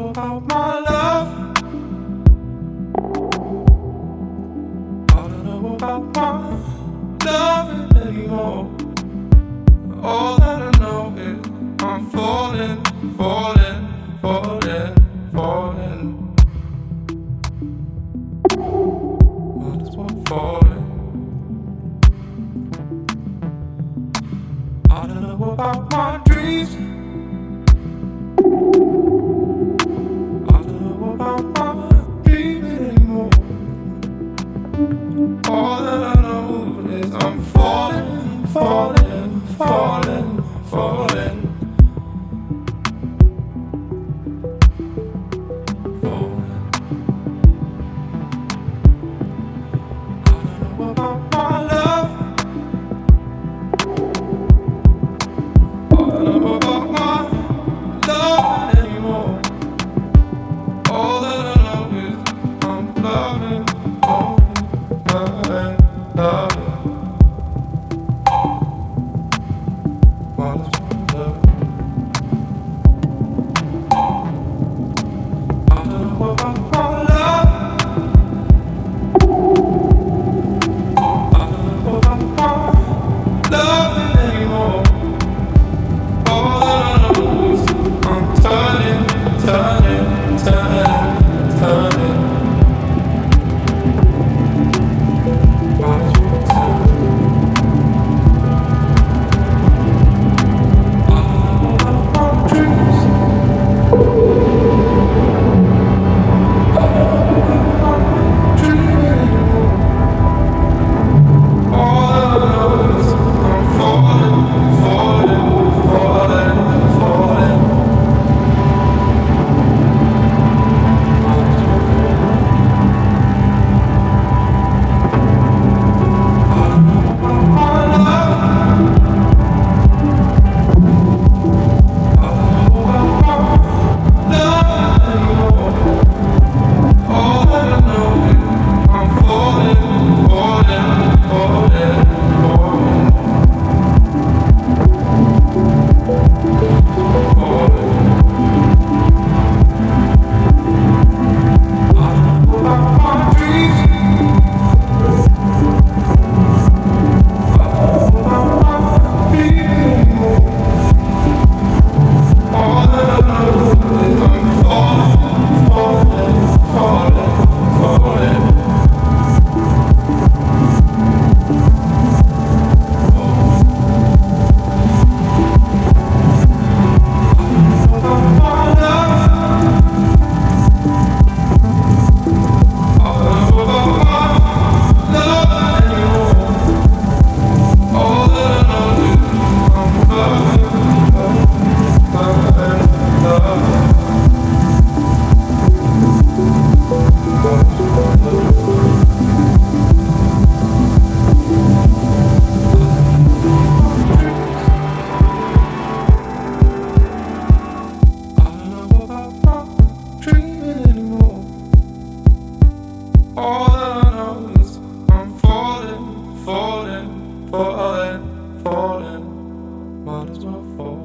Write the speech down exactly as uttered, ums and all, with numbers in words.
know about my love. I don't know about my loving anymore. All that I know is I'm falling, falling, falling, falling. I just want falling. I don't know about my dreams. I don't know about my dreaming anymore. All that I know is I'm falling, falling, falling, falling, falling. I don't know about my love. I don't know about my love anymore. All that I know is I'm loving, loving, loving, loving. I just want love. I don't know about my love. I don't know about my loving anymore. All that I know is I'm turning, turning, turning, turning. I just want to. I don't know about my dreams. I don't know about my dreaming anymore. All that I know is I'm falling, falling, falling, falling. I don't know about my love. I don't know about my love anymore. All that I know is I'm falling, falling, falling, falling, falling. I don't know about my dreams. I don't know about my feelings anymore. All that I know is I'm falling, falling, falling, falling. About my love. I don't know about my love anymore. All that I know is I'm loving, loving, loving. I don't know about my dreaming anymore. All that I know is I'm falling, falling, falling, falling. Might as well fall.